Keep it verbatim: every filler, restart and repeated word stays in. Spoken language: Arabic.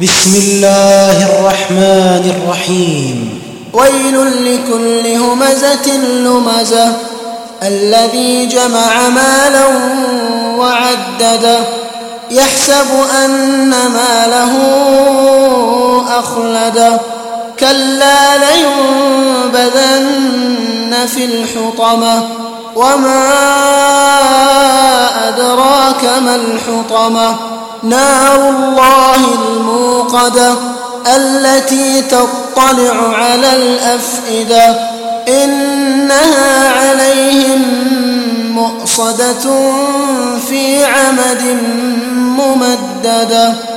بسم الله الرحمن الرحيم. ويل لكل همزة لمزة الذي جمع مالا وعدده يحسب أن ماله أخلده كلا لينبذن في الحطمة وما أدراك ما الحطمة نار الله الموقدة التي تطلع على الأفئدة إنها عليهم مؤصدة في عمد ممددة.